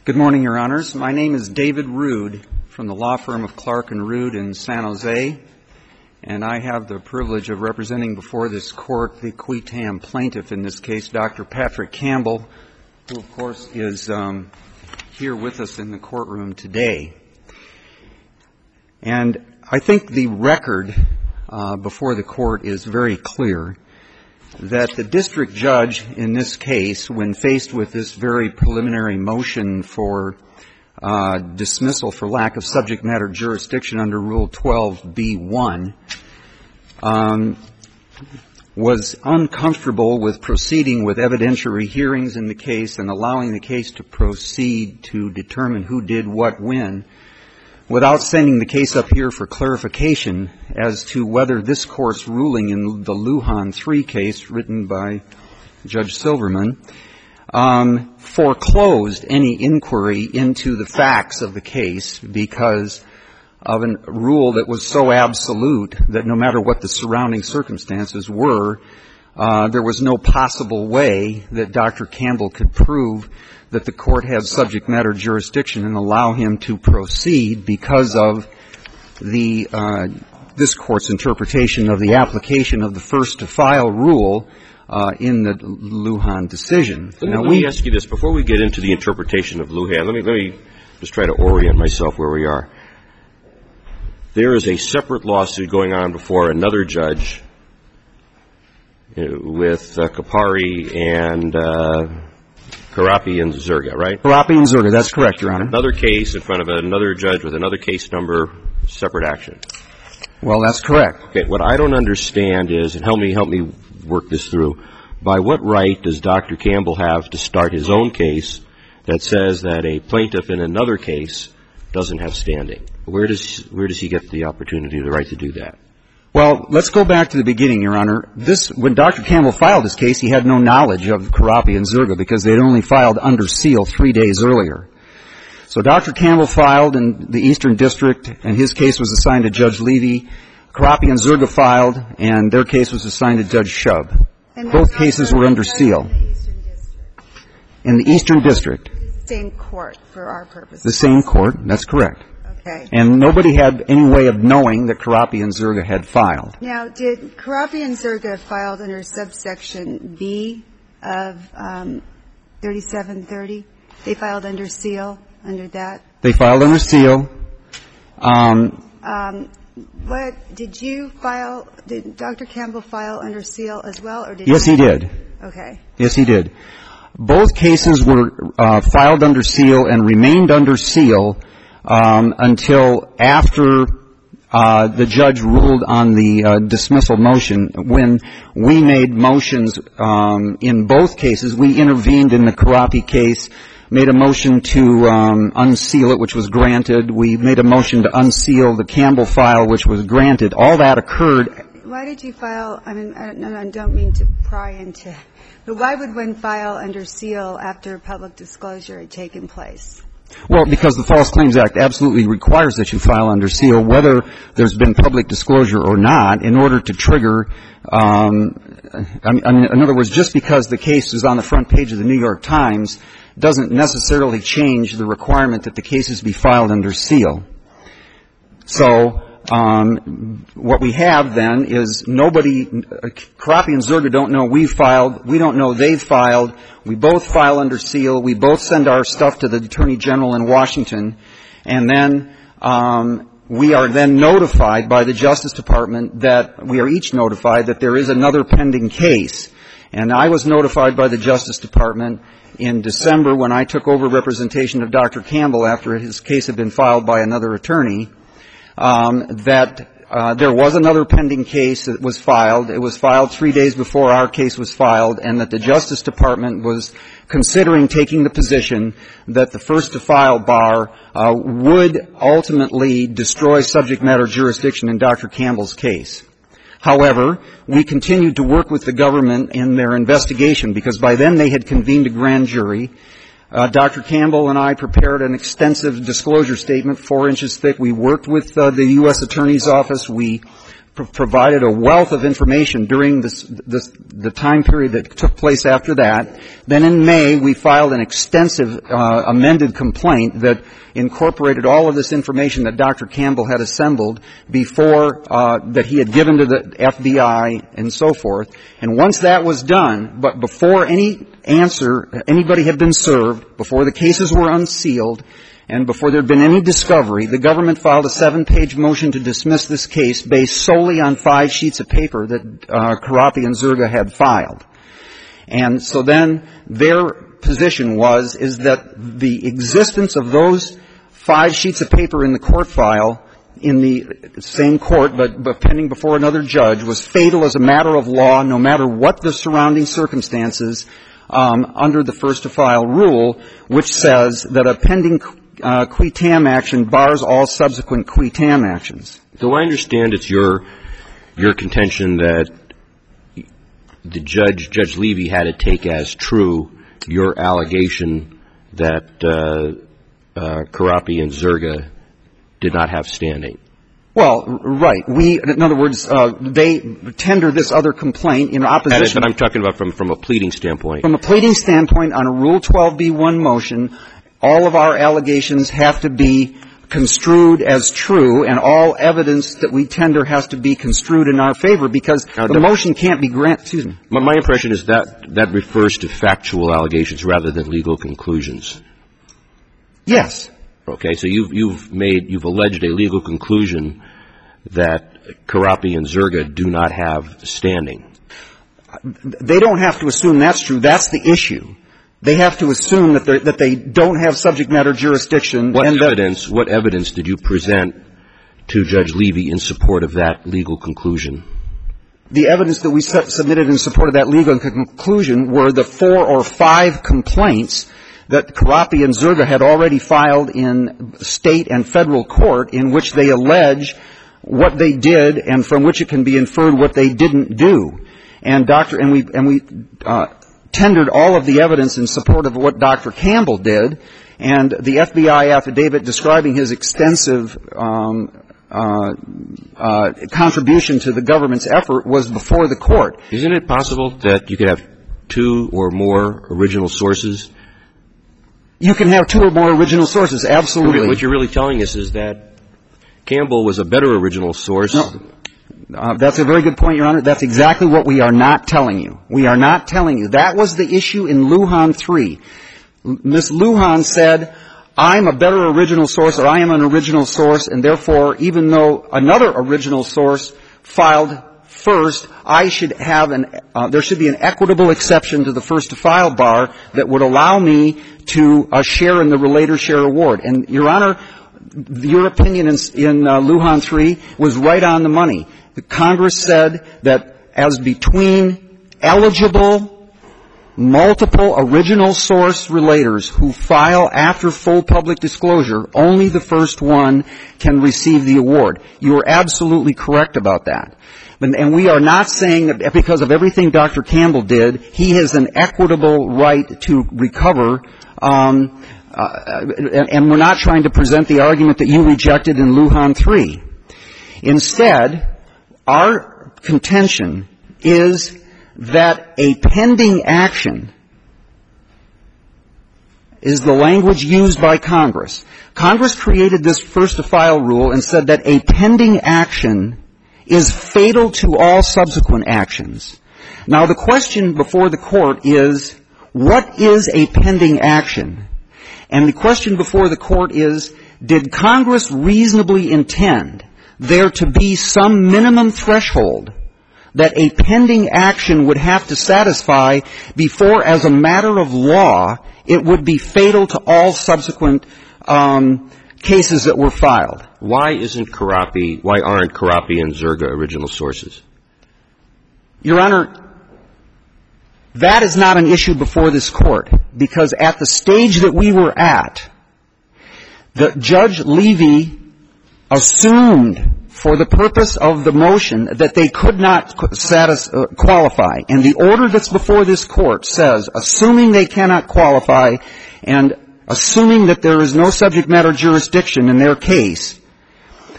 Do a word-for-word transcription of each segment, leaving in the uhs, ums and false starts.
Good morning, Your Honors. My name is David Rood from the law firm of Clark and Rood in San Jose, and I have the privilege of representing before this court the qui tam plaintiff in this case, Doctor Patrick Campbell, who, of course, is um, here with us in the courtroom today. And I think the record uh, before the court is very clear that the district judge in this case, when faced with this very preliminary motion for uh, dismissal for lack of subject matter jurisdiction under Rule twelve B one, um, was uncomfortable with proceeding with evidentiary hearings in the case and allowing the case to proceed to determine who did what when, without sending the case up here for clarification as to whether this Court's ruling in the Lujan three case written by Judge Silverman um, foreclosed any inquiry into the facts of the case because of a rule that was so absolute that no matter what the surrounding circumstances were, uh, there was no possible way that Doctor Campbell could prove that the court had subject matter jurisdiction and allow him to proceed because of the uh, this Court's interpretation of the application of the first-to-file rule uh, in the Lujan decision. Let me, now, let me ask you this. Before we get into the interpretation of Lujan, let me, let me just try to orient myself where we are. There is a separate lawsuit going on before another judge with uh, Kapari and uh, Karapi and Zerga, right? Karapi and Zerga, that's correct, Your Honor. Another case in front of another judge with another case number, separate action. Well, that's correct. Okay, what I don't understand is, and help me help me work this through, by what right does Doctor Campbell have to start his own case that says that a plaintiff in another case doesn't have standing? Where does where does he get the opportunity, the right to do that? Well, let's go back to the beginning, Your Honor. This, when Doctor Campbell filed his case, he had no knowledge of Karapi and Zerga because they had only filed under seal three days earlier. So Doctor Campbell filed in the Eastern District, and his case was assigned to Judge Levy. Karapi and Zerga filed, and their case was assigned to Judge Shub. Both cases were under seal. In the Eastern District. Same court for our purposes. The same court, that's correct. Okay. And nobody had any way of knowing that Karapi and Zerga had filed. Now, did Karapi and Zerga filed under subsection B of um, thirty-seven thirty? They filed under seal, under that? They filed under seal. Um, um, what, did you file, did Doctor Campbell file under seal as well, or did Yes, he did. Okay. Yes, he did. Both cases were uh, filed under seal and remained under seal Um, until after uh, the judge ruled on the uh, dismissal motion. When we made motions um, in both cases, we intervened in the Karapi case, made a motion to um, unseal it, which was granted. We made a motion to unseal the Campbell file, which was granted. All that occurred. Why did you file, I mean, I don't, I don't mean to pry into, but why would one file under seal after public disclosure had taken place? Well, because the False Claims Act absolutely requires that you file under seal, whether there's been public disclosure or not, in order to trigger, um, I mean, in other words, just because the case is on the front page of the New York Times doesn't necessarily change the requirement that the cases be filed under seal. So, um, what we have then is nobody, Karapi and Zerga don't know we filed, we don't know they've filed, we both file under seal, we both send our stuff to the Attorney General in Washington, and then um, we are then notified by the Justice Department that we are each notified that there is another pending case. And I was notified by the Justice Department in December when I took over representation of Doctor Campbell after his case had been filed by another attorney, um, that uh, there was another pending case that was filed. It was filed three days before our case was filed, and that the Justice Department was considering taking the position that the first-to-file bar uh, would ultimately destroy subject matter jurisdiction in Doctor Campbell's case. However, we continued to work with the government in their investigation because by then they had convened a grand jury. Uh, Doctor Campbell and I prepared an extensive disclosure statement, four inches thick. We worked with uh, the U S Attorney's Office. We pr- provided a wealth of information during this, this, the time period that took place after that. Then in May, we filed an extensive uh, amended complaint that incorporated all of this information that Doctor Campbell had assembled before uh, that he had given to the F B I and so forth. And once that was done, but before any answer, anybody had been served, before the cases were unsealed, and before there had been any discovery, the government filed a seven-page motion to dismiss this case based solely on five sheets of paper that uh, Karapi and Zerga had filed. And so then their position was, is that the existence of those five sheets of paper in the court file in the same court, but, but pending before another judge, was fatal as a matter of law, no matter what the surrounding circumstances, um, under the first-to-file rule, which says that a pending uh, qui tam action bars all subsequent qui tam actions. Do I understand it's your your contention that the judge, Judge Levy, had to take as true your allegation that uh, uh, Karapi and Zerga did not have standing? Well, right. We, in other words, uh, they tender this other complaint in opposition. That is what I'm talking about from, from a pleading standpoint. From a pleading standpoint, on a Rule twelve B one motion, all of our allegations have to be construed as true, and all evidence that we tender has to be construed in our favor, because now, the motion can't be granted. Excuse me. My, my impression is that that refers to factual allegations rather than legal conclusions. Yes. Okay, so you've you've made you've alleged a legal conclusion that Karapi and Zerga do not have standing. They don't have to assume that's true. That's the issue. They have to assume that, that they don't have subject matter jurisdiction. What and evidence? What evidence did you present to Judge Levy in support of that legal conclusion? The evidence that we su- submitted in support of that legal conclusion were the four or five complaints that Karapi and Zerga had already filed in state and federal court, in which they allege what they did and from which it can be inferred what they didn't do. And Doctor and we and we uh, tendered all of the evidence in support of what Doctor Campbell did, and the F B I affidavit describing his extensive um, uh, uh, contribution to the government's effort was before the court. Isn't it possible that you could have two or more original sources? You can have two or more original sources, absolutely. What you're really telling us is that Campbell was a better original source. No. Uh, that's a very good point, Your Honor. That's exactly what we are not telling you. We are not telling you. That was the issue in Lujan three. Miz Lujan said, I'm a better original source, or I am an original source, and therefore, even though another original source filed first, I should have an, uh, there should be an equitable exception to the first-to-file bar that would allow me to uh, share in the relator share award. And, Your Honor, your opinion in, in uh, Lujan three was right on the money. The Congress said that as between eligible, multiple original source relators who file after full public disclosure, only the first one can receive the award. You are absolutely correct about that. And we are not saying that because of everything Doctor Campbell did, he has an equitable right to recover, um, uh, and we're not trying to present the argument that you rejected in Lujan three. Instead, our contention is that a pending action is the language used by Congress. Congress created this first-to-file rule and said that a pending action is fatal to all subsequent actions. Now, the question before the court is, what is a pending action? And the question before the court is, did Congress reasonably intend there to be some minimum threshold that a pending action would have to satisfy before, as a matter of law, it would be fatal to all subsequent um, cases that were filed? Why isn't Karapi, why aren't Karapi and Zerga original sources? Your Honor, that is not an issue before this court, because at the stage that we were at, the Judge Levy assumed for the purpose of the motion that they could not satis- uh, qualify. And the order that's before this court says, assuming they cannot qualify and assuming that there is no subject matter jurisdiction in their case,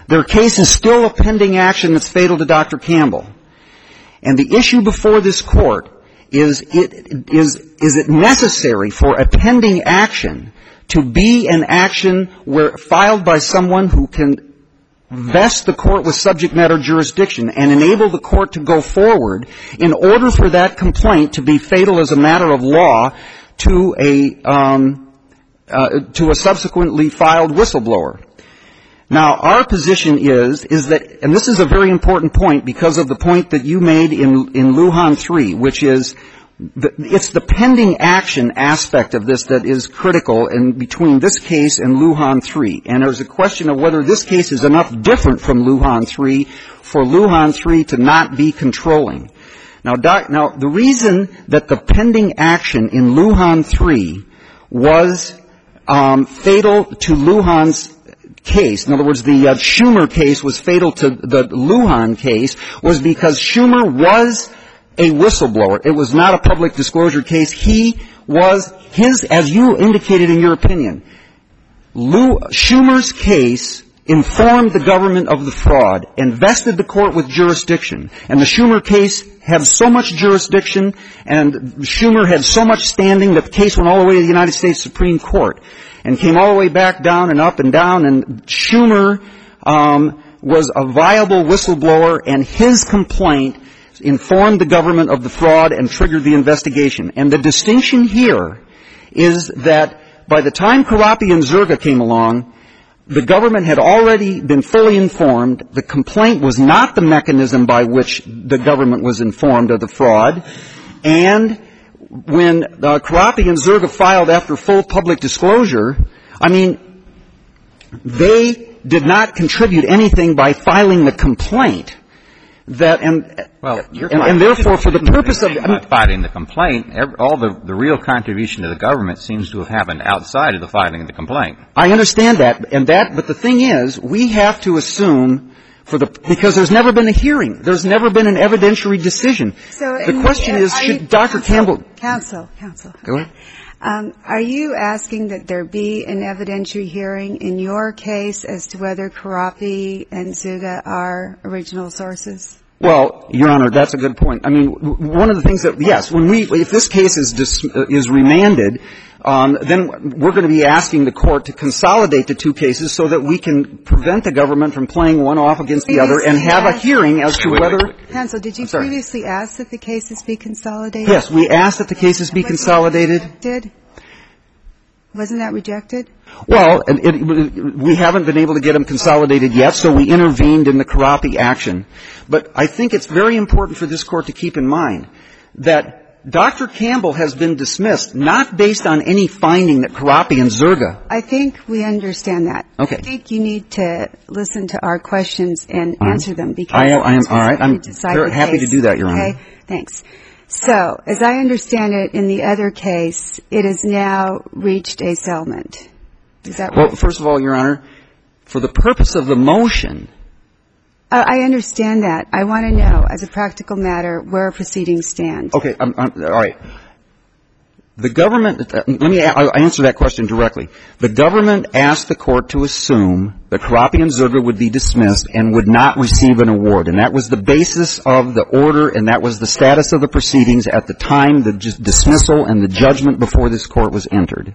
their case is still a pending action that's fatal to Doctor Campbell. And the issue before this Court is, it, is, is it necessary for a pending action to be an action where, filed by someone who can vest the Court with subject matter jurisdiction and enable the Court to go forward in order for that complaint to be fatal as a matter of law to a, um, uh, to a subsequently filed whistleblower. Now, our position is, is that, and this is a very important point because of the point that you made in, in Lujan three, which is, the, it's the pending action aspect of this that is critical in between this case and Lujan three. And there's a question of whether this case is enough different from Lujan three for Lujan three to not be controlling. Now, doc, now the reason that the pending action in Lujan three was um, fatal to Lujan's case, in other words, the uh, Schumer case was fatal to the Lujan case, was because Schumer was a whistleblower. It was not a public disclosure case. He was his, as you indicated in your opinion, Lou, Schumer's case informed the government of the fraud and vested the Court with jurisdiction. And the Schumer case had so much jurisdiction and Schumer had so much standing that the case went all the way to the United States Supreme Court and came all the way back down and up and down, and Schumer um, was a viable whistleblower, and his complaint informed the government of the fraud and triggered the investigation. And the distinction here is that by the time Karapi and Zerga came along, the government had already been fully informed. The complaint was not the mechanism by which the government was informed of the fraud, and when uh, Karapi and Zerga filed after full public disclosure, I mean, they did not contribute anything by filing the complaint. That and well, and, and therefore, for the purpose of I mean, filing the complaint, every, all the the real contribution to the government seems to have happened outside of the filing of the complaint. I understand that, and that, but the thing is, we have to assume. For the, because there's never been a hearing. There's never been an evidentiary decision. So the question is, should Doctor Campbell... Counsel, counsel. Go ahead. Um, are you asking that there be an evidentiary hearing in your case as to whether Karapi and Zerga are original sources? Well, Your Honor, that's a good point. I mean, one of the things that, yes, when we, if this case is dis, is remanded, um, then we're going to be asking the Court to consolidate the two cases so that we can prevent the government from playing one off against the other and have a hearing as to whether... Counsel, did you previously ask that the cases be consolidated? Yes, we asked that the cases be consolidated. Did? Wasn't that rejected? Well, it, it, we haven't been able to get them consolidated yet, so we intervened in the Karapi action. But I think it's very important for this Court to keep in mind that Doctor Campbell has been dismissed not based on any finding that Karapi and Zerga. I think we understand that. Okay. I think you need to listen to our questions and uh-huh. answer them because I, I am all right. I'm very happy to do that, Your Honor. Okay. Thanks. So, as I understand it, in the other case, it has now reached a settlement. Is that right? Well, first of all, Your Honor, for the purpose of the motion... Uh, I understand that. I want to know, as a practical matter, where proceedings stand. Okay. I'm, I'm, all right. The government... Uh, let me I'll answer that question directly. The government asked the Court to assume that Karapi and Zerga would be dismissed and would not receive an award. And that was the basis of the order, and that was the status of the proceedings at the time the j- dismissal and the judgment before this Court was entered.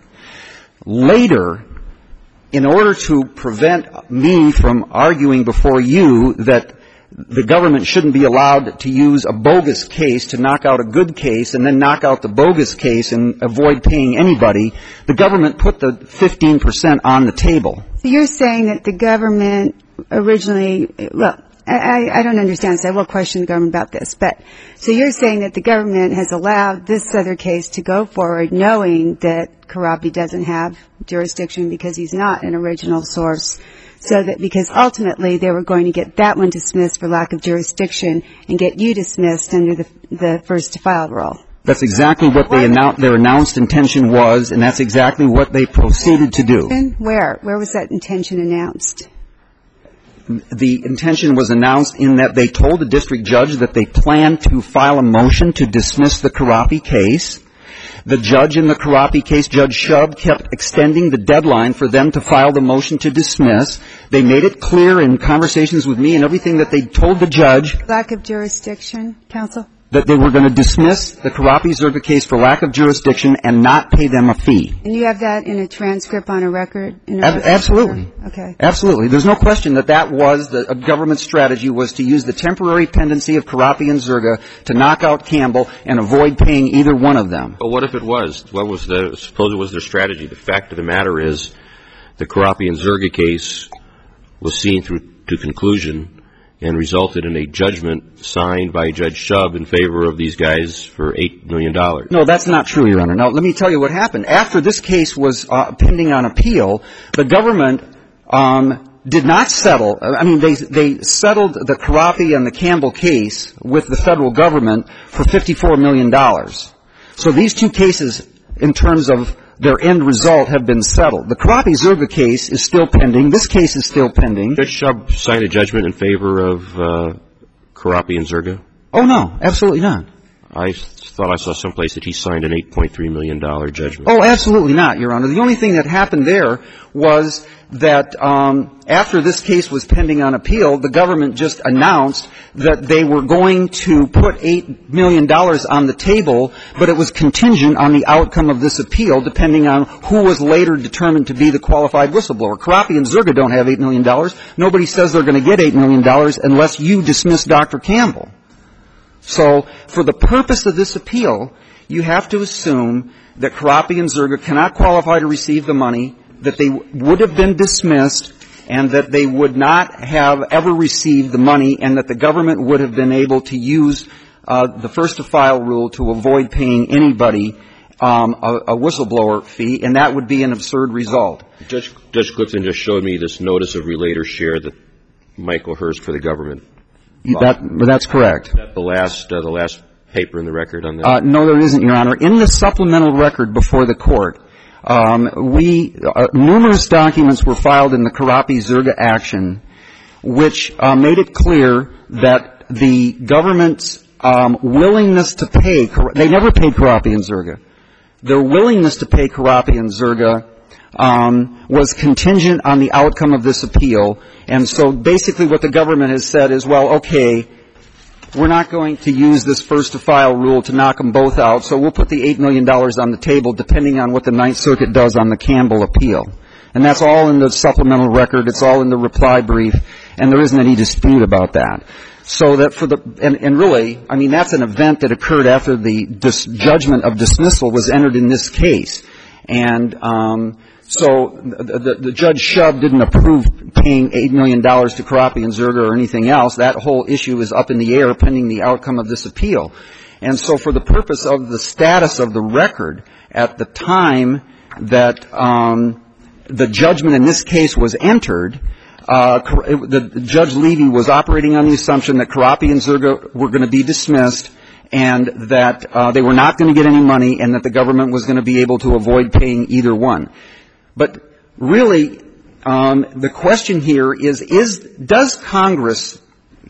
Later, in order to prevent me from arguing before you that the government shouldn't be allowed to use a bogus case to knock out a good case and then knock out the bogus case and avoid paying anybody, the government put the fifteen percent on the table. So you're saying that the government originally, well, I, I don't understand, so I will question the government about this. But so you're saying that the government has allowed this other case to go forward knowing that Karapi doesn't have jurisdiction because he's not an original source, so that because ultimately they were going to get that one dismissed for lack of jurisdiction and get you dismissed under the, the first to file rule. That's exactly what they announced, their announced intention was, and that's exactly what they proceeded to do. Where? Where was that intention announced? The intention was announced in that they told the district judge that they planned to file a motion to dismiss the Karapi case. The judge in the Karapi case, Judge Shub, kept extending the deadline for them to file the motion to dismiss. They made it clear in conversations with me and everything that they told the judge. Lack of jurisdiction, counsel? That they were going to dismiss the Karapi-Zerga case for lack of jurisdiction and not pay them a fee. And you have that in a transcript on a record? In a Ab- record? absolutely. Okay. Absolutely. There's no question that that was the government strategy, was to use the temporary pendency of Karapi and Zerga to knock out Campbell and avoid paying either one of them. But what if it was? What was the, suppose it was their strategy? The fact of the matter is the Karapi and Zerga case was seen through to conclusion and resulted in a judgment signed by Judge Shub in favor of these guys for eight million dollars. No, that's not true, Your Honor. Now, let me tell you what happened. After this case was uh, pending on appeal, the government um, did not settle. I mean, they they settled the Karapi and the Campbell case with the federal government for fifty-four million dollars. So these two cases, in terms of their end result, have been settled. The Karapi-Zerga case is still pending. This case is still pending. Judge Shub signed a judgment in favor of uh, Karapi and Zerga? Oh, no, absolutely not. I thought I saw someplace that he signed an eight point three million dollars judgment. Oh, absolutely not, Your Honor. The only thing that happened there was that um, after this case was pending on appeal, the government just announced that they were going to put eight million dollars on the table, but it was contingent on the outcome of this appeal, depending on who was later determined to be the qualified whistleblower. Karapi and Zerga don't have eight million dollars. Nobody says they're going to get eight million dollars unless you dismiss Doctor Campbell. So for the purpose of this appeal, you have to assume that Karapi and Zerga cannot qualify to receive the money, that they would have been dismissed, and that they would not have ever received the money, and that the government would have been able to use uh, the first-to-file rule to avoid paying anybody um, a, a whistleblower fee, and that would be an absurd result. Judge, Judge Clifton just showed me this notice of relator share that Michael Hurst for the government. That, that's correct. Is that the last, uh, the last paper in the record on that? Uh, no, there isn't, Your Honor. In the supplemental record before the court, um, we uh, numerous documents were filed in the Karapi-Zerga action, which uh, made it clear that the government's um, willingness to pay, they never paid Karapi and Zerga. Their willingness to pay Karapi and Zerga um, was contingent on the outcome of this appeal. And so basically what the government has said is, well, okay, we're not going to use this first-to-file rule to knock them both out, so we'll put the eight million dollars on the table depending on what the Ninth Circuit does on the Campbell appeal. And that's all in the supplemental record. It's all in the reply brief, and there isn't any dispute about that. So that for the, and, and really, I mean, that's an event that occurred after the dis, judgment of dismissal was entered in this case. And um, so the, the, the Judge Shub didn't approve paying eight million dollars to Karapi and Zerga or anything else. That whole issue is up in the air pending the outcome of this appeal. And so for the purpose of the status of the record at the time that um, the judgment in this case was entered, uh, the, Judge Levy was operating on the assumption that Karapi and Zerga were going to be dismissed and that uh, they were not going to get any money and that the government was going to be able to avoid paying either one. But really, um, the question here is, is, does Congress,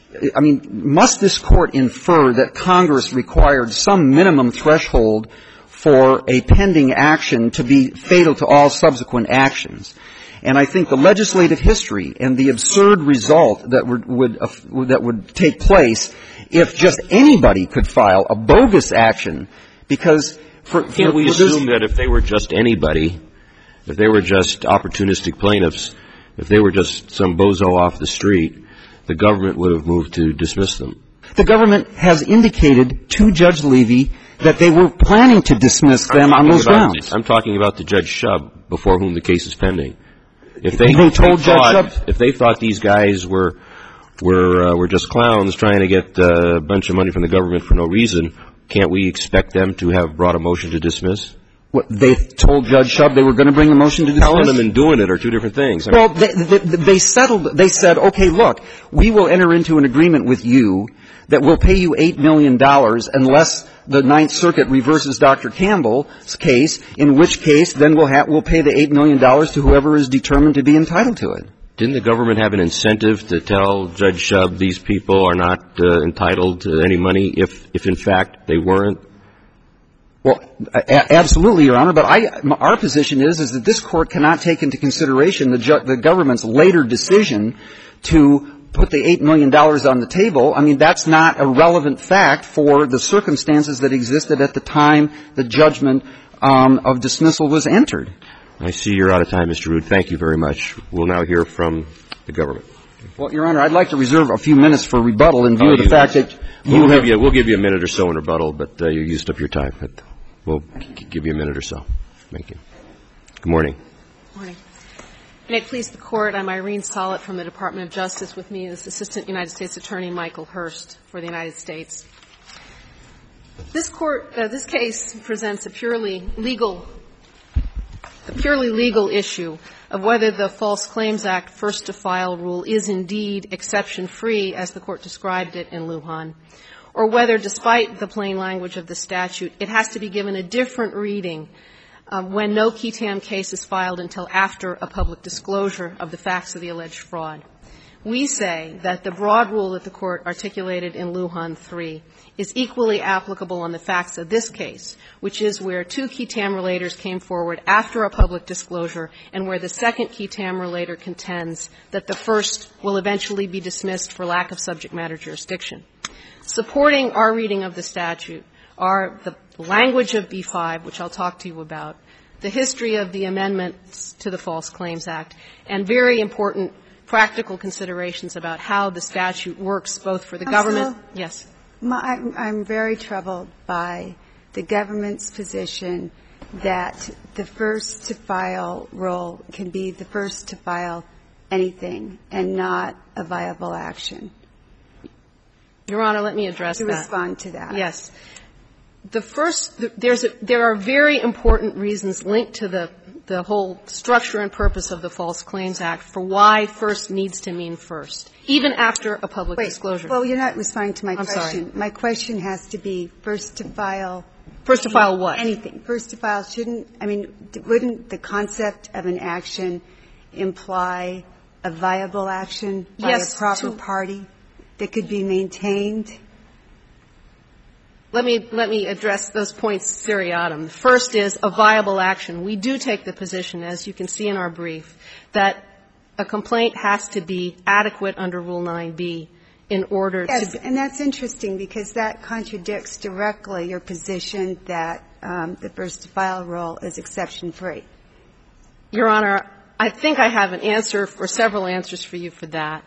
I mean, must this Court infer that Congress required some minimum threshold for a pending action to be fatal to all subsequent actions? And I think the legislative history and the absurd result that would, would uh, that would take place if just anybody could file a bogus action, because for, for can't we assume that if they were just anybody, if they were just opportunistic plaintiffs, if they were just some bozo off the street, the government would have moved to dismiss them? The government has indicated to Judge Levy that they were planning to dismiss them on those about, grounds. I'm talking about the Judge Shub before whom the case is pending. If they, they told they Judge thought, Shub, if they thought these guys were were uh, were just clowns trying to get uh, a bunch of money from the government for no reason, can't we expect them to have brought a motion to dismiss? What, they told Judge Shub they were going to bring a motion to dismiss? Telling them and doing it are two different things. I mean, well, they, they, they settled, they said, okay, look, we will enter into an agreement with you that will pay you eight million dollars unless the Ninth Circuit reverses Doctor Campbell's case, in which case then we'll, ha- we'll pay the eight million dollars to whoever is determined to be entitled to it. Didn't the government have an incentive to tell Judge Shub these people are not uh, entitled to any money if, if in fact they weren't? Well, a- absolutely, Your Honor. But I, our position is, is that this Court cannot take into consideration the, ju- the government's later decision to put the eight million dollars on the table. I mean, that's not a relevant fact for the circumstances that existed at the time the judgment um, of dismissal was entered. I see you're out of time, Mister Rood. Thank you very much. We'll now hear from the government. Well, Your Honor, I'd like to reserve a few minutes for rebuttal in view oh, of the you, fact that you we'll have... Give you, we'll give you a minute or so in rebuttal, but uh, you used up your time. But we'll g- give you a minute or so. Thank you. Good morning. Good morning. May it please the Court, I'm Irene Sollett from the Department of Justice. With me is Assistant United States Attorney Michael Hurst for the United States. This court, uh, this case presents a purely legal, a purely legal issue of whether the False Claims Act first to file rule is indeed exception-free, as the Court described it in Lujan, or whether, despite the plain language of the statute, it has to be given a different reading um, when no qui tam case is filed until after a public disclosure of the facts of the alleged fraud. We say that the broad rule that the Court articulated in Lujan three is equally applicable on the facts of this case, which is where two qui tam relators came forward after a public disclosure and where the second qui tam relator contends that the first will eventually be dismissed for lack of subject matter jurisdiction. Supporting our reading of the statute are the language of B five, which I'll talk to you about, the history of the amendments to the False Claims Act, and very important practical considerations about how the statute works both for the Counsel, government. Yes. My, I'm, I'm very troubled by the government's position that the first to file rule can be the first to file anything and not a viable action. Your Honor, let me address to that. respond to that. Yes. The first, there's a, there are very important reasons linked to the, the whole structure and purpose of the False Claims Act for why first needs to mean first, even after a public Wait, disclosure. Well, you're not responding to my I'm question. sorry. My question has to be first to file. First to file what? Anything. First to file shouldn't, I mean, wouldn't the concept of an action imply a viable action by Yes, a proper to, party that could be maintained? Let me, let me address those points seriatim. The first is a viable action. We do take the position, as you can see in our brief, that a complaint has to be adequate under Rule nine B in order yes, to. And that's interesting because that contradicts directly your position that um, the first to file rule is exception free. Your Honor, I think I have an answer or several answers for you for that.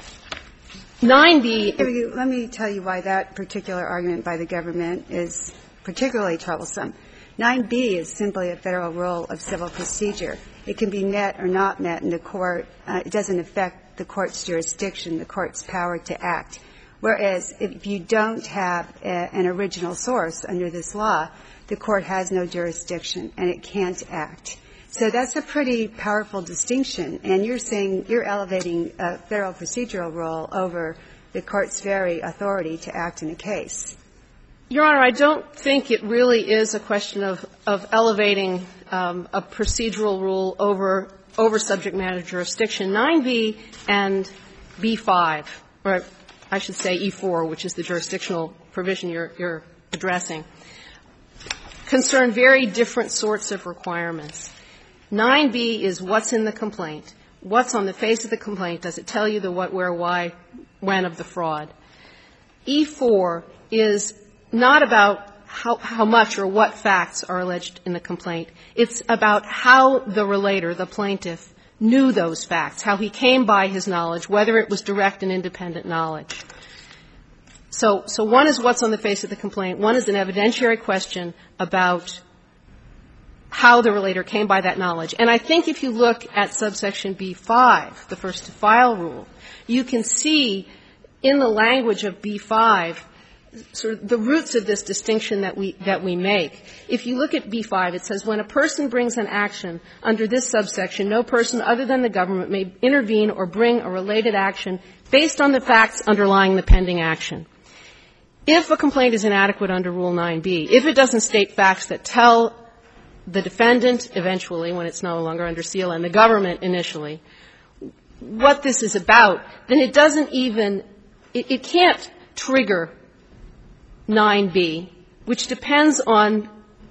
nine B. Let me tell you why that particular argument by the government is particularly troublesome. nine B is simply a federal rule of civil procedure. It can be met or not met in the court. Uh, it doesn't affect the court's jurisdiction, the court's power to act. Whereas if you don't have a, an original source under this law, the court has no jurisdiction and it can't act. So that's a pretty powerful distinction. And you're saying you're elevating a federal procedural rule over the court's very authority to act in a case. Your Honor, I don't think it really is a question of, of elevating um, a procedural rule over over subject matter jurisdiction. nine B and B five, or I should say E four, which is the jurisdictional provision you're, you're addressing, concern very different sorts of requirements. nine B is what's in the complaint. What's on the face of the complaint? Does it tell you the what, where, why, when of the fraud? E four is not about how, how much or what facts are alleged in the complaint. It's about how the relator, the plaintiff, knew those facts, how he came by his knowledge, whether it was direct and independent knowledge. So, so one is what's on the face of the complaint. One is an evidentiary question about how the relator came by that knowledge. And I think if you look at subsection B five, the first to file rule, you can see in the language of B five sort of the roots of this distinction that we that we make. If you look at B five, it says when a person brings an action under this subsection, no person other than the government may intervene or bring a related action based on the facts underlying the pending action. If a complaint is inadequate under Rule nine B, if it doesn't state facts that tell the defendant eventually, when it's no longer under seal, and the government initially, what this is about, then it doesn't even, it, it can't trigger nine B, which depends on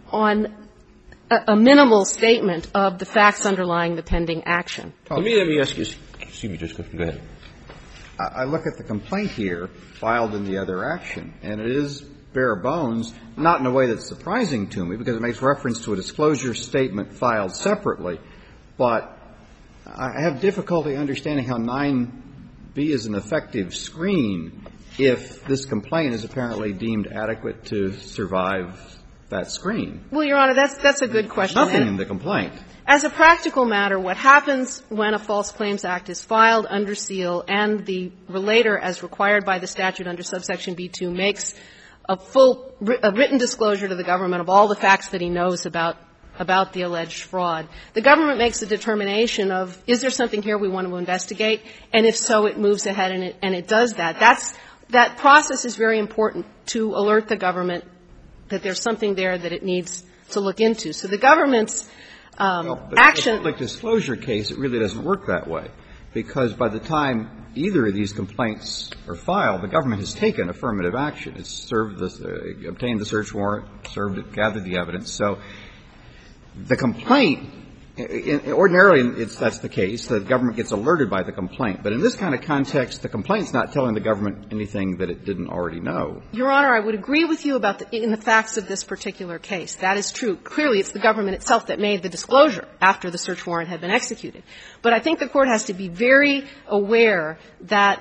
on a, a minimal statement of the facts underlying the pending action. Let me, let me ask you, excuse me, just go ahead. I look at the complaint here filed in the other action, and it is bare bones, not in a way that's surprising to me because it makes reference to a disclosure statement filed separately, but I have difficulty understanding how nine B is an effective screen if this complaint is apparently deemed adequate to survive that screen. Well, Your Honor, that's that's a good question. Nothing in the complaint. As a practical matter, what happens when a False Claims Act is filed under seal and the relator, as required by the statute under subsection B two, makes a full a written disclosure to the government of all the facts that he knows about about the alleged fraud, the government makes a determination of, is there something here we want to investigate? And if so, it moves ahead and it, and it does that. That's, that process is very important to alert the government that there's something there that it needs to look into. So the government's um, well, but action. In a public disclosure case, it really doesn't work that way, because by the time either of these complaints are filed, the government has taken affirmative action. It's served the, uh, obtained the search warrant, served it, gathered the evidence. So the complaint, in, ordinarily it's, that's the case, the government gets alerted by the complaint. But in this kind of context, the complaint's not telling the government anything that it didn't already know. Your Honor, I would agree with you about the, in the facts of this particular case. That is true. Clearly, it's the government itself that made the disclosure after the search warrant had been executed. But I think the Court has to be very aware that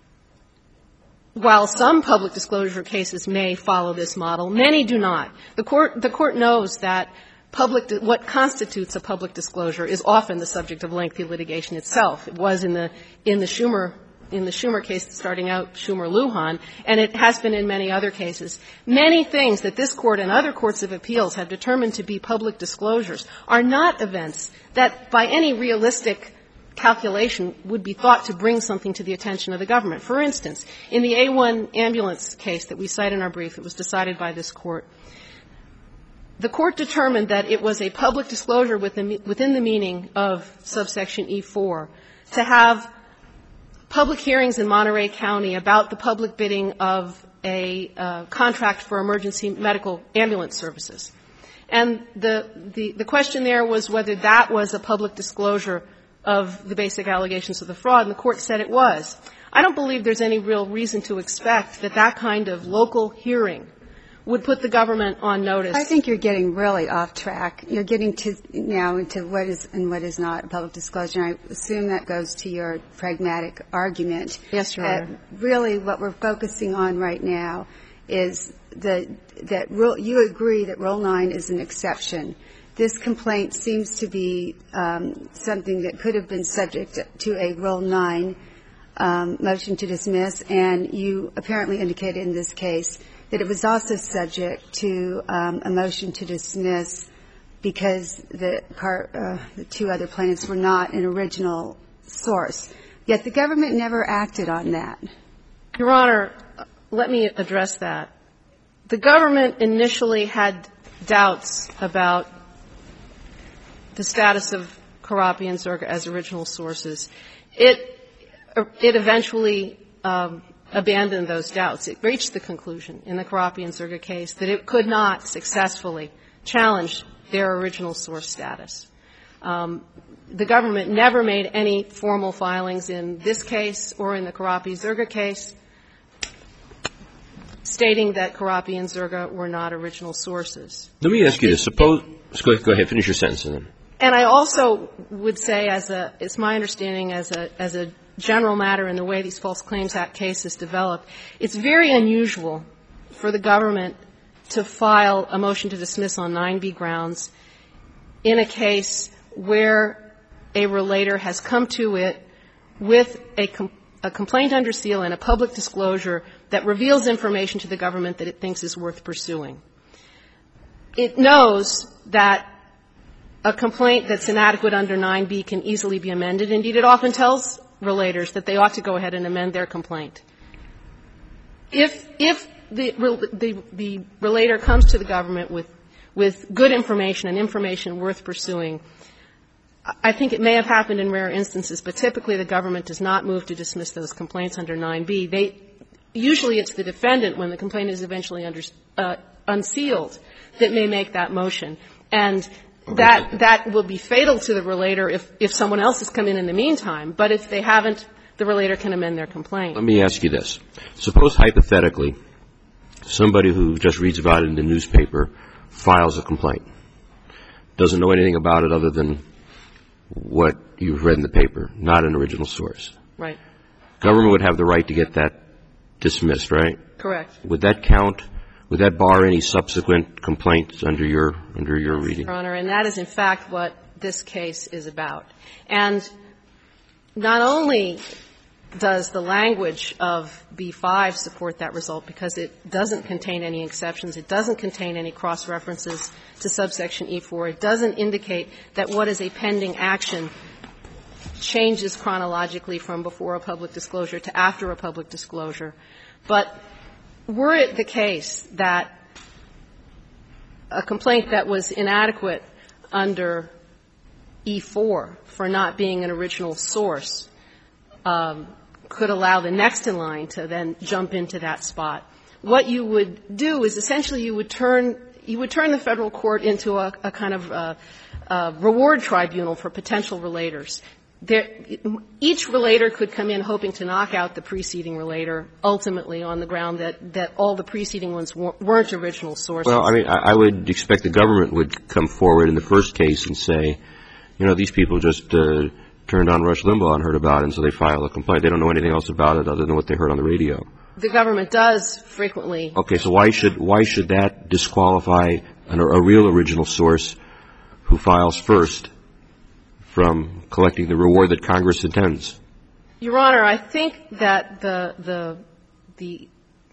while some public disclosure cases may follow this model, many do not. The Court, the Court knows that public, what constitutes a public disclosure is often the subject of lengthy litigation itself. It was in the, in the Schumer, in the Schumer case starting out, Schumer-Lujan, and it has been in many other cases. Many things that this Court and other courts of appeals have determined to be public disclosures are not events that by any realistic calculation would be thought to bring something to the attention of the government. For instance, in the A one ambulance case that we cite in our brief, it was decided by this Court. The Court determined that it was a public disclosure within, within the meaning of subsection E four to have public hearings in Monterey County about the public bidding of a uh, contract for emergency medical ambulance services. And the, the, the question there was whether that was a public disclosure of the basic allegations of the fraud, and the Court said it was. I don't believe there's any real reason to expect that that kind of local hearing would put the government on notice. I think you're getting really off track. You're getting to now into what is and what is not a public disclosure. And I assume that goes to your pragmatic argument. Yes, Your Honor. Uh, really, what we're focusing on right now is the, that rule, you agree that Rule nine is an exception. This complaint seems to be um, something that could have been subject to a Rule nine um, motion to dismiss, and you apparently indicated in this case that it was also subject to um, a motion to dismiss because the, car, uh, the two other plaintiffs were not an original source. Yet the government never acted on that. Your Honor, let me address that. The government initially had doubts about the status of Karapi and Zerga as original sources. It, it eventually um, abandoned those doubts. It reached the conclusion in the Karapi and Zerga case that it could not successfully challenge their original source status. Um, the government never made any formal filings in this case or in the Karapi-Zerga case stating that Karapi and Zerga were not original sources. Let me ask you this. Suppose – go ahead, finish your sentence then. And I also would say, as a, it's my understanding as a, as a general matter in the way these False Claims Act cases develop, it's very unusual for the government to file a motion to dismiss on nine B grounds in a case where a relator has come to it with a, com- a complaint under seal and a public disclosure that reveals information to the government that it thinks is worth pursuing. It knows that a complaint that's inadequate under nine B can easily be amended. Indeed, it often tells relators that they ought to go ahead and amend their complaint. If, if the, the, the relator comes to the government with, with good information and information worth pursuing, I think it may have happened in rare instances, but typically the government does not move to dismiss those complaints under nine B. They, usually it's the defendant when the complaint is eventually under, uh, unsealed that may make that motion. And that that will be fatal to the relator if, if someone else has come in in the meantime. But if they haven't, the relator can amend their complaint. Let me ask you this. Suppose hypothetically somebody who just reads about it in the newspaper files a complaint, doesn't know anything about it other than what you've read in the paper, not an original source. Right. Government would have the right to get that dismissed, right? Correct. Would that count? Would that bar any subsequent complaints under your under your Yes, reading? Your Honor, and that is in fact what this case is about. And not only does the language of B five support that result because it doesn't contain any exceptions, it doesn't contain any cross-references to subsection E four, it doesn't indicate that what is a pending action changes chronologically from before a public disclosure to after a public disclosure. But were it the case that a complaint that was inadequate under E four for not being an original source um, could allow the next in line to then jump into that spot, what you would do is essentially you would turn you would turn the federal court into a, a kind of uh, uh, reward tribunal for potential relators. There, each relator could come in hoping to knock out the preceding relator ultimately on the ground that, that all the preceding ones weren't original sources. Well, I mean, I, I would expect the government would come forward in the first case and say, you know, these people just uh, turned on Rush Limbaugh and heard about it, and so they file a complaint. They don't know anything else about it other than what they heard on the radio. The government does frequently. Okay, so why should why should that disqualify an, a real original source who files first from collecting the reward that Congress intends? Your Honor, I think that the the the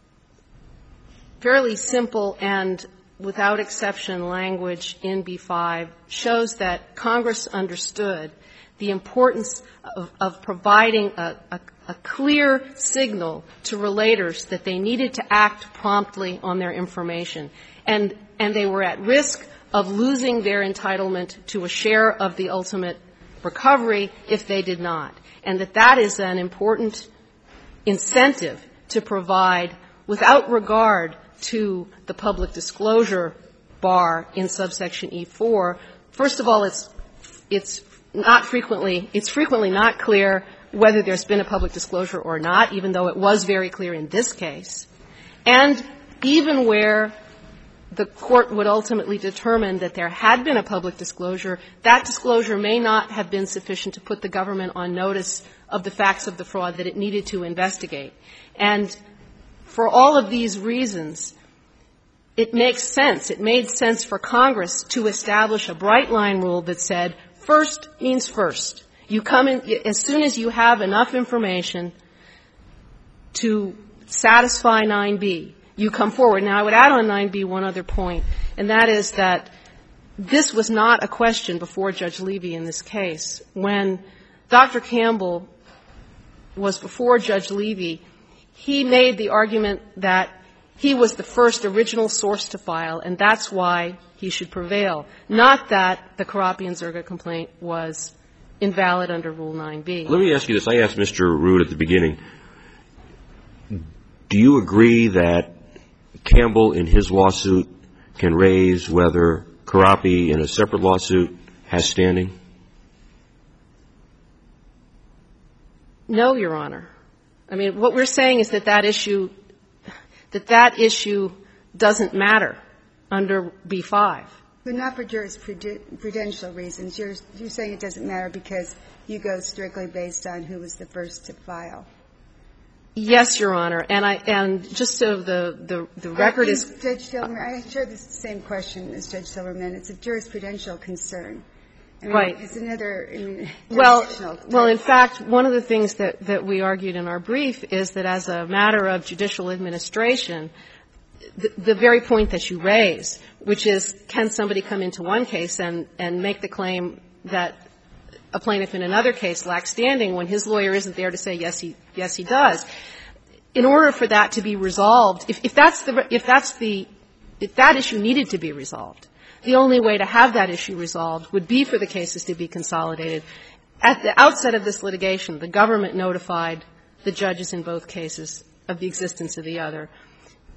fairly simple and without exception language in B five shows that Congress understood the importance of, of providing a, a, a clear signal to relators that they needed to act promptly on their information, and and they were at risk of losing their entitlement to a share of the ultimate recovery if they did not, and that that is an important incentive to provide without regard to the public disclosure bar in subsection E four. First of all, it's it's not frequently it's frequently not clear whether there's been a public disclosure or not, even though it was very clear in this case. And even where the court would ultimately determine that there had been a public disclosure, that disclosure may not have been sufficient to put the government on notice of the facts of the fraud that it needed to investigate. And for all of these reasons, it makes sense. It made sense for Congress to establish a bright line rule that said first means first. You come in as soon as you have enough information to satisfy nine B. You come forward. Now, I would add on nine B one other point, and that is that this was not a question before Judge Levy in this case. When Doctor Campbell was before Judge Levy, he made the argument that he was the first original source to file, and that's why he should prevail, not that the Karapi and Zerga complaint was invalid under Rule nine B. Let me ask you this. I asked Mister Root at the beginning, do you agree that Campbell in his lawsuit can raise whether Karapi in a separate lawsuit has standing? No, Your Honor. I mean, what we're saying is that that issue, that that issue doesn't matter under B five. But not for jurisprudential reasons. You're, you're saying it doesn't matter because you go strictly based on who was the first to file. Yes, Your Honor. And I and just so the the, the record is. Judge Silverman, I share the same question as Judge Silverman. It's a jurisprudential concern. I mean, right. It's another. I mean, well, well, in fact, one of the things that that we argued in our brief is that as a matter of judicial administration, the, the very point that you raise, which is can somebody come into one case and and make the claim that a plaintiff in another case lacks standing when his lawyer isn't there to say yes he yes he does. In order for that to be resolved, if, if that's the if that's the if that issue needed to be resolved, the only way to have that issue resolved would be for the cases to be consolidated. At the outset of this litigation, the government notified the judges in both cases of the existence of the other.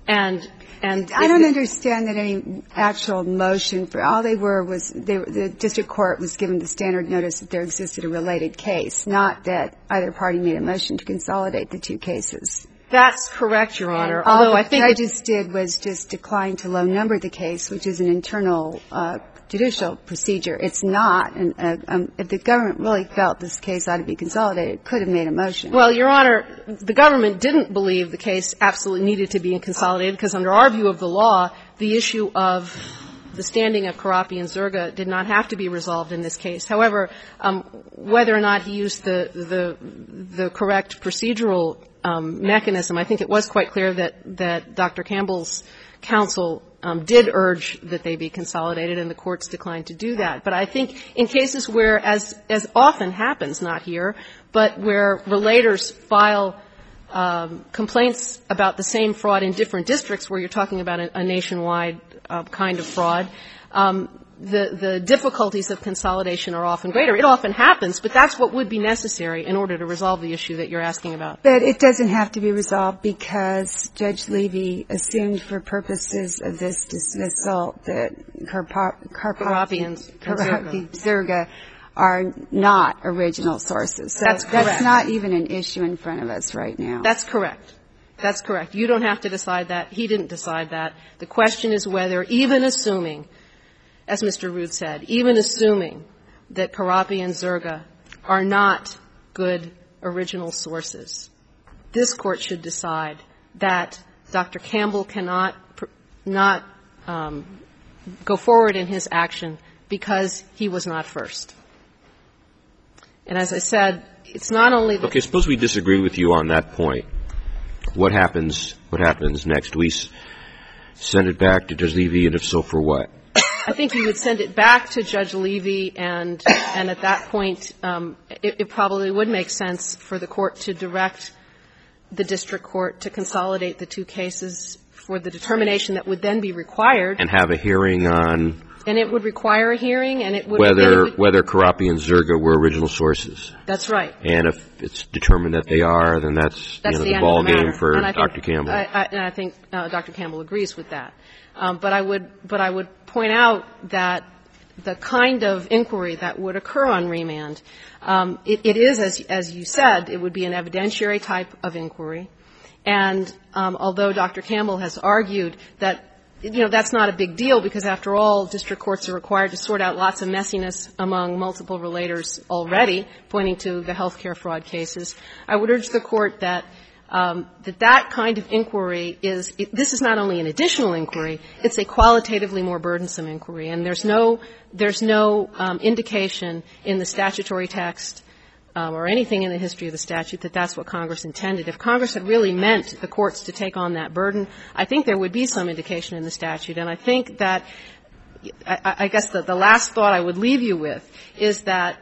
And and I don't understand that any actual motion for all they were was they, the district court was given the standard notice that there existed a related case, not that either party made a motion to consolidate the two cases. That's correct, Your Honor. And Although all I the think judges did was just decline to low number the case, which is an internal uh, judicial procedure. It's not. And uh, um, if the government really felt this case ought to be consolidated, it could have made a motion. Well, Your Honor, the government didn't believe the case absolutely needed to be consolidated because under our view of the law, the issue of the standing of Karapi and Zerga did not have to be resolved in this case. However, um, whether or not he used the the, the correct procedural um, mechanism, I think it was quite clear that that Doctor Campbell's counsel um, did urge that they be consolidated, and the courts declined to do that. But I think in cases where, as as often happens, not here, but where relators file um, complaints about the same fraud in different districts, where you're talking about a, a nationwide uh, kind of fraud, um, the the difficulties of consolidation are often greater. It often happens, but that's what would be necessary in order to resolve the issue that you're asking about. But it doesn't have to be resolved because Judge Levy assumed for purposes of this dismissal that Karapi and Zerga are not original sources. So that's correct. That's not even an issue in front of us right now. That's correct. That's correct. You don't have to decide that. He didn't decide that. The question is whether, even assuming, as Mister Rood said, even assuming that Karapi and Zerga are not good original sources, this Court should decide that Doctor Campbell cannot not um, go forward in his action because he was not first. And as I said, it's not only that... Okay, suppose we disagree with you on that point. What happens, what happens next? We s- send it back to Judge Levy, and if so, for what? I think you would send it back to Judge Levy, and and at that point, um, it, it probably would make sense for the court to direct the district court to consolidate the two cases for the determination that would then be required. And have a hearing on... And it would require a hearing, and it would... Whether, it would, whether Karapi and Zerga were original sources. That's right. And if it's determined that they are, then that's, that's you know, the, the, the ball the game for and Doctor think, Campbell. I, I, and I think uh, Doctor Campbell agrees with that. Um, but I would, but I would point out that the kind of inquiry that would occur on remand, um, it, it is, as, as you said, it would be an evidentiary type of inquiry. And um, although Doctor Campbell has argued that, you know, that's not a big deal because, after all, district courts are required to sort out lots of messiness among multiple relators already, pointing to the health care fraud cases, I would urge the Court that Um, that that kind of inquiry is, it, this is not only an additional inquiry, it's a qualitatively more burdensome inquiry. And there's no, there's no um, indication in the statutory text um, or anything in the history of the statute that that's what Congress intended. If Congress had really meant the courts to take on that burden, I think there would be some indication in the statute. And I think that, I, I guess the, the last thought I would leave you with is that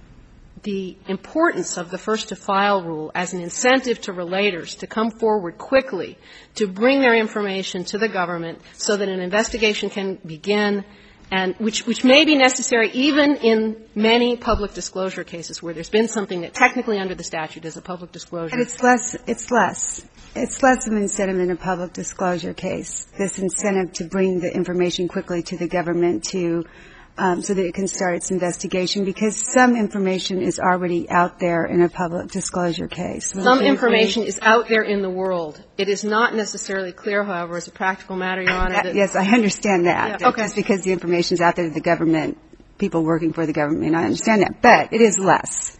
the importance of the first-to-file rule as an incentive to relators to come forward quickly to bring their information to the government so that an investigation can begin, and which, which may be necessary even in many public disclosure cases where there's been something that technically under the statute is a public disclosure. And it's less, it's less. It's less of an incentive in a public disclosure case, this incentive to bring the information quickly to the government to Um, so that it can start its investigation, because some information is already out there in a public disclosure case. Some information is out there in the world. It is not necessarily clear, however, as a practical matter, Your Honor. That, yes, I understand that. Yeah, okay. Just because the information is out there, the government, people working for the government may not understand that. But it is less.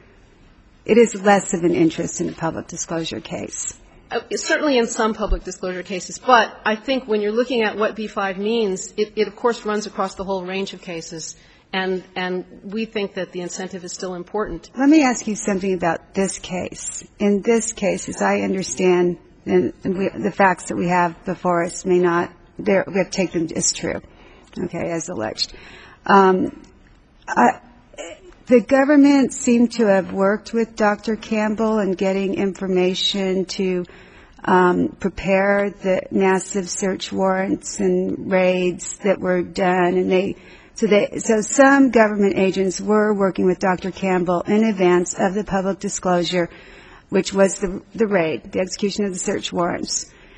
It is less of an interest in a public disclosure case. Uh, certainly in some public disclosure cases, but I think when you're looking at what B five means, it, it of course runs across the whole range of cases, and, and we think that the incentive is still important. Let me ask you something about this case. In this case, as I understand, and we, the facts that we have before us may not, we have to take them as true, okay, as alleged. Um, I, The government seemed to have worked with Doctor Campbell in getting information to um, prepare the massive search warrants and raids that were done, and they so they so some government agents were working with Doctor Campbell in advance of the public disclosure, which was the the raid, the execution of the search warrants.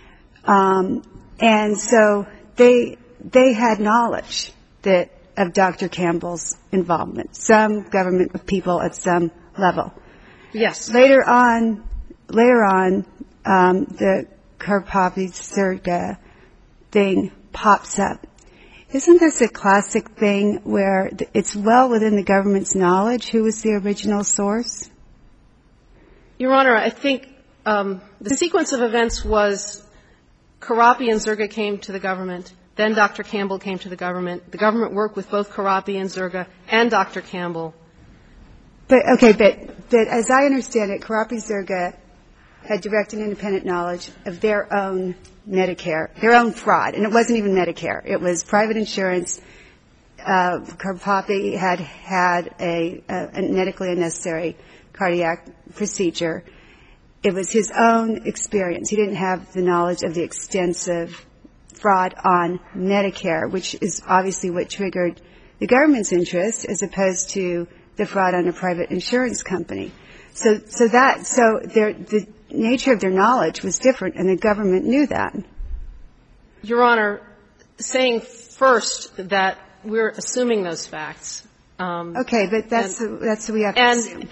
Um, and so they they had knowledge that of Doctor Campbell's involvement, some government people at some level. Yes. Later on, later on, um, the Karpovy-Zerga thing pops up. Isn't this a classic thing where it's well within the government's knowledge who was the original source? Your Honor, I think um, the sequence of events was Karpovy and Zerga came to the government. Then Doctor Campbell came to the government. The government worked with both Karpovy and Zerga and Doctor Campbell. But, okay, but, but as I understand it, Karpovy-Zerga had direct and independent knowledge of their own Medicare, their own fraud. And it wasn't even Medicare. It was private insurance. Uh, Karpovy had had a, a, a medically unnecessary cardiac procedure. It was his own experience. He didn't have the knowledge of the extensive fraud on Medicare, which is obviously what triggered the government's interest as opposed to the fraud on a private insurance company. So, so that, so their, the nature of their knowledge was different, and the government knew that. Your Honor, saying first that we're assuming those facts. Um, okay, but that's and, that's what we have to and assume.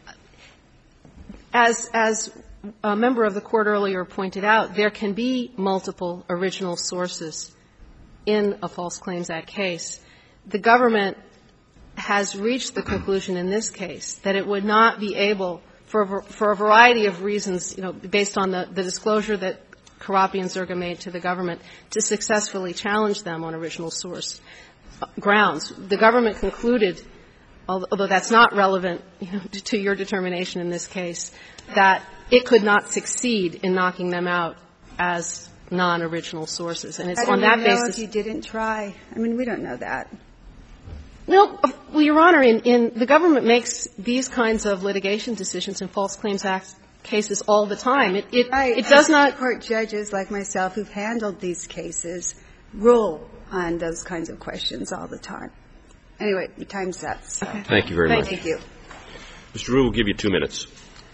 As as a member of the court earlier pointed out, there can be multiple original sources in a False Claims Act case. The government has reached the conclusion in this case that it would not be able, for for a variety of reasons, you know, based on the, the disclosure that Karpovy and Zerga made to the government, to successfully challenge them on original source grounds. The government concluded, although that's not relevant, you know, to your determination in this case, that it could not succeed in knocking them out as non-original sources. And it's on that basis. I don't know if you didn't try. I mean, we don't know that. No, well, Your Honor, in, in the government makes these kinds of litigation decisions in False Claims Act cases all the time. It, it, right. it does not. Court judges like myself who've handled these cases rule on those kinds of questions all the time. Anyway, your time's up. So. Okay. Thank you very Thank much. Thank you. Mister Rue, we'll give you two minutes.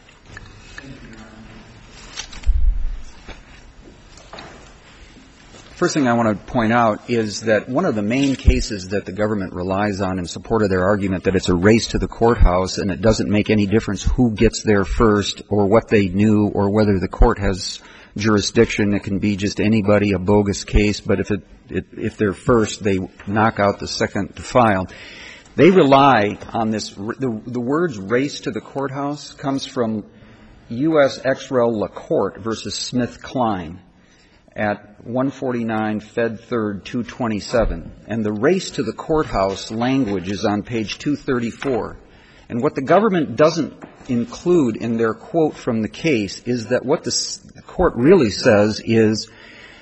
First thing I want to point out is that one of the main cases that the government relies on in support of their argument that it's a race to the courthouse and it doesn't make any difference who gets there first or what they knew or whether the court has jurisdiction. It can be just anybody, a bogus case, but if it, it if they're first, they knock out the second to file. They rely on this. The, the words race to the courthouse comes from U S Ex Rel LaCourte versus Smith-Kline at one forty-nine Fed Third two twenty-seven. And the race to the courthouse language is on page two thirty-four. And what the government doesn't include in their quote from the case is that what the court really says is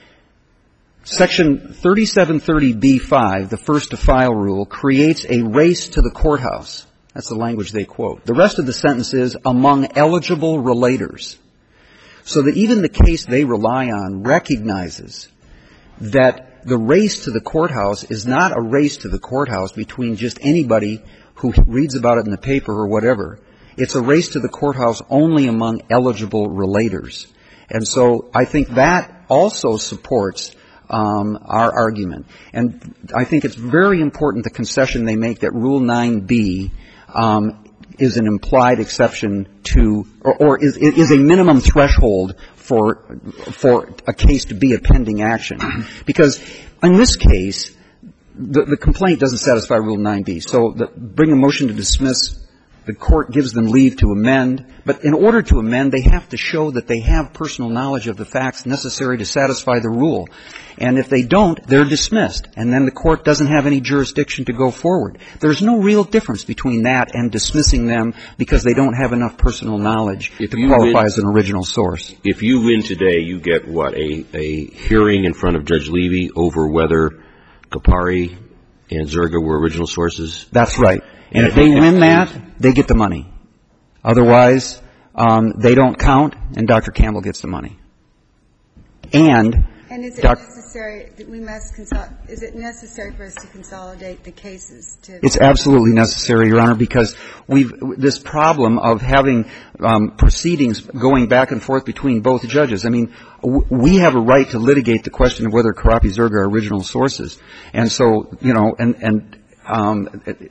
Section thirty-seven thirty B five, the first to file rule, creates a race to the courthouse. That's the language they quote. The rest of the sentence is among eligible relators. So that even the case they rely on recognizes that the race to the courthouse is not a race to the courthouse between just anybody who reads about it in the paper or whatever. It's a race to the courthouse only among eligible relators. And so I think that also supports um, our argument. And I think it's very important the concession they make that Rule nine B um, is an implied exception to, or, or is, is a minimum threshold for for a case to be a pending action. Because in this case, the, the complaint doesn't satisfy Rule nine B. So the, bring a motion to dismiss. The court gives them leave to amend. But in order to amend, they have to show that they have personal knowledge of the facts necessary to satisfy the rule. And if they don't, they're dismissed. And then the court doesn't have any jurisdiction to go forward. There's no real difference between that and dismissing them because they don't have enough personal knowledge if to qualify win, as an original source. If you win today, you get what, a, a hearing in front of Judge Levy over whether Karpovy and Zerga were original sources? That's right. And if they win that, they get the money. Otherwise, um, they don't count, and Doctor Campbell gets the money. And And is it Doc- necessary that we must consol- is it necessary for us to consolidate the cases to It's absolutely necessary, Your Honor, because we've this problem of having um, proceedings going back and forth between both judges. I mean, w- we have a right to litigate the question of whether Karapi Zerga are original sources, and so you know, and and um,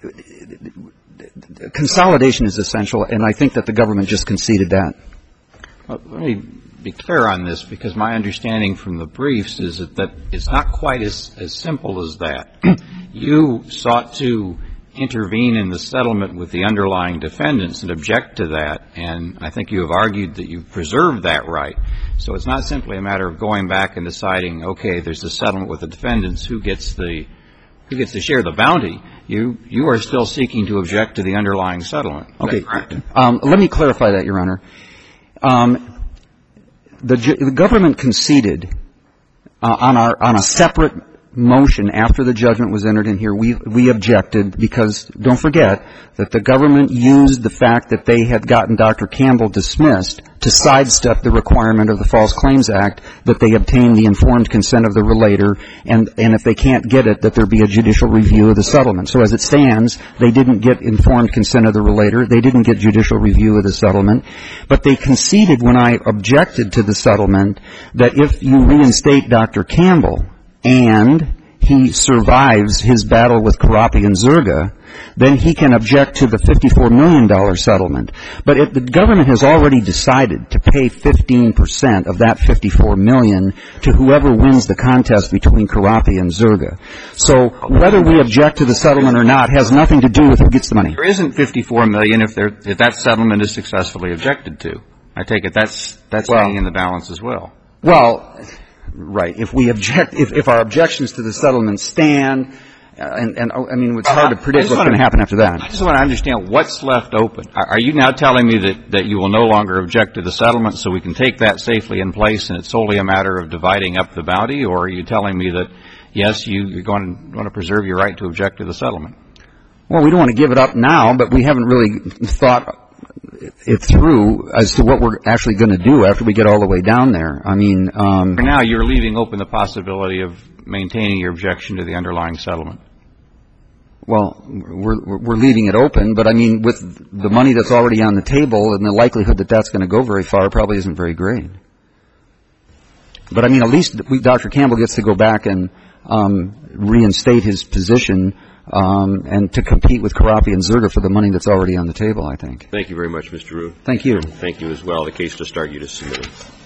consolidation is essential, and I think that the government just conceded that. Well, let me be clear on this, because my understanding from the briefs is that, that it's not quite as, as simple as that. You sought to intervene in the settlement with the underlying defendants and object to that, and I think you have argued that you've preserved that right. So it's not simply a matter of going back and deciding, okay, there's a settlement with the defendants, who gets the who gets to share the bounty. You you are still seeking to object to the underlying settlement. Is Okay. that correct? Um, let me clarify that, Your Honor. Um, the, the government conceded uh, on our on a separate motion after the judgment was entered in here. We we objected because don't forget that the government used the fact that they had gotten Doctor Campbell dismissed to sidestep the requirement of the False Claims Act that they obtain the informed consent of the relator, and and if they can't get it, that there be a judicial review of the settlement. So as it stands, they didn't get informed consent of the relator. They didn't get judicial review of the settlement. But they conceded when I objected to the settlement that if you reinstate Doctor Campbell and he survives his battle with Karapi and Zerga, then he can object to the fifty-four million dollars settlement. But if the government has already decided to pay fifteen percent of that fifty-four million dollars to whoever wins the contest between Karapi and Zerga. So whether we object to the settlement or not has nothing to do with who gets the money. There isn't fifty-four million dollars if there if that settlement is successfully objected to. I take it that's that's Well- hanging in the balance as well. Well, right. If we object, if, if our objections to the settlement stand, uh, and, and I mean, it's hard to predict what's going to happen after that. I just want to understand what's left open. Are, are you now telling me that, that you will no longer object to the settlement so we can take that safely in place and it's solely a matter of dividing up the bounty? Or are you telling me that, yes, you, you're going to, going to preserve your right to object to the settlement? Well, we don't want to give it up now, but we haven't really thought it through as to what we're actually going to do after we get all the way down there. I mean, um, For now, you're leaving open the possibility of maintaining your objection to the underlying settlement. well, we're we're leaving it open, but I mean, with the money that's already on the table and the likelihood that that's going to go very far probably isn't very great. But I mean, at least we, Doctor Campbell gets to go back and um, reinstate his position um, and to compete with Karapi and Zerga for the money that's already on the table, I think. Thank you very much, Mister Root. Thank you. Thank you as well. The case just argued is submitted.